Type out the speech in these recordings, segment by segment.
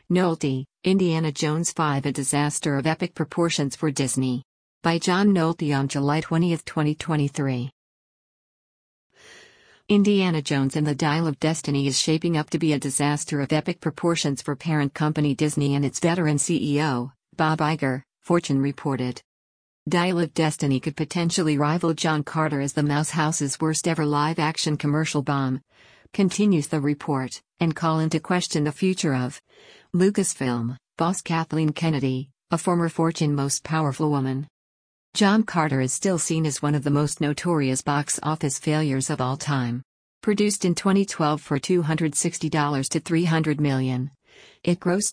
Nolte, Indiana Jones 5: A Disaster of Epic Proportions for Disney. By John Nolte on July 20, 2023. Indiana Jones and the Dial of Destiny is shaping up to be a disaster of epic proportions for parent company Disney and its veteran CEO, Bob Iger, Fortune reported. Dial of Destiny could potentially rival John Carter as the Mouse House's worst-ever live-action commercial bomb, continues the report, and call into question the future of Lucasfilm, boss Kathleen Kennedy, a former Fortune most powerful woman. John Carter is still seen as one of the most notorious box office failures of all time. Produced in 2012 for $260 to $300 million, it grossed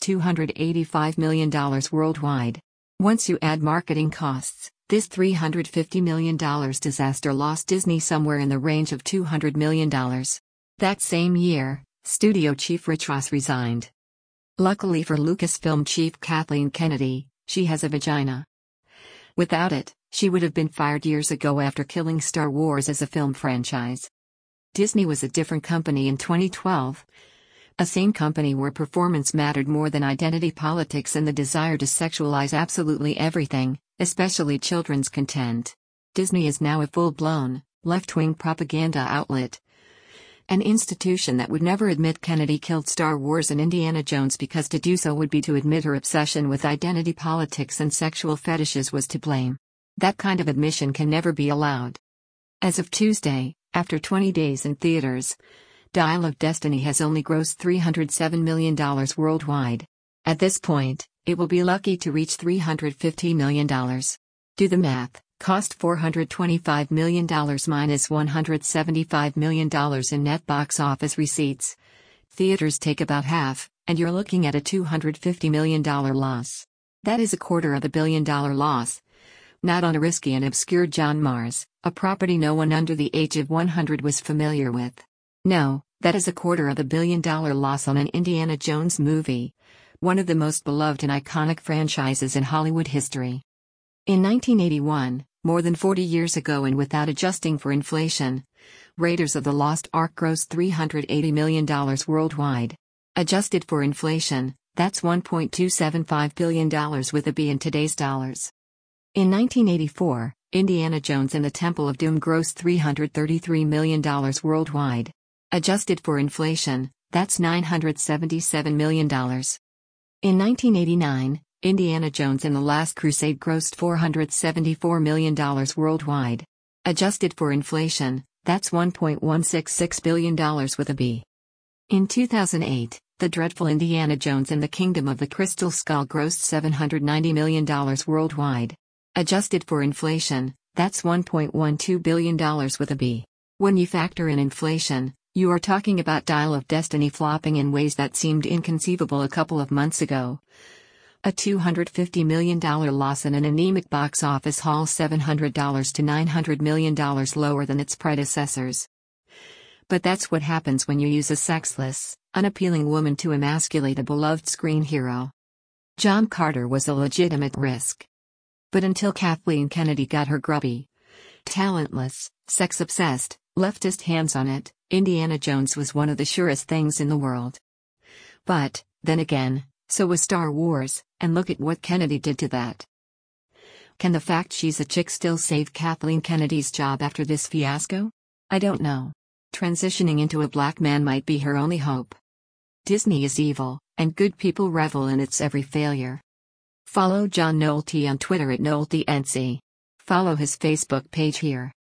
$285 million worldwide. Once you add marketing costs, this $350 million disaster lost Disney somewhere in the range of $200 million. That same year, studio chief Rich Ross resigned. Luckily for Lucasfilm chief Kathleen Kennedy, she has a vagina. Without it, she would have been fired years ago after killing Star Wars as a film franchise. Disney was a different company in 2012. A sane company where performance mattered more than identity politics and the desire to sexualize absolutely everything, especially children's content. Disney is now a full-blown, left-wing propaganda outlet. An institution that would never admit Kennedy killed Star Wars and Indiana Jones because to do so would be to admit her obsession with identity politics and sexual fetishes was to blame. That kind of admission can never be allowed. As of Tuesday, after 20 days in theaters, Dial of Destiny has only grossed $307 million worldwide. At this point, it will be lucky to reach $350 million. Do the math. Cost $425 million minus $175 million in net box office receipts. Theaters take about half, and you're looking at a $250 million loss. That is $250 million loss. Not on a risky and obscure John Mars, a property no one under the age of 100 was familiar with. No, that is $250 million loss on an Indiana Jones movie, one of the most beloved and iconic franchises in Hollywood history. In 1981, more than 40 years ago and without adjusting for inflation, Raiders of the Lost Ark grossed $380 million worldwide. Adjusted for inflation, that's $1.275 billion with a B in today's dollars. In 1984, Indiana Jones and the Temple of Doom grossed $333 million worldwide. Adjusted for inflation, that's $977 million. In 1989, Indiana Jones and the Last Crusade grossed $474 million worldwide. Adjusted for inflation, that's $1.166 billion with a B. In 2008, The Dreadful Indiana Jones and the Kingdom of the Crystal Skull grossed $790 million worldwide. Adjusted for inflation, that's $1.12 billion with a B. When you factor in inflation, you are talking about Dial of Destiny flopping in ways that seemed inconceivable a couple of months ago. A $250 million loss and an anemic box office haul, $700 to $900 million lower than its predecessors. But that's what happens when you use a sexless, unappealing woman to emasculate a beloved screen hero. John Carter was a legitimate risk. But until Kathleen Kennedy got her grubby, talentless, sex-obsessed, leftist hands on it, Indiana Jones was one of the surest things in the world. But, then again, so was Star Wars, and look at what Kennedy did to that. Can the fact she's a chick still save Kathleen Kennedy's job after this fiasco? I don't know. Transitioning into a black man might be her only hope. Disney is evil, and good people revel in its every failure. Follow John Nolte on Twitter at NolteNC. Follow his Facebook page here.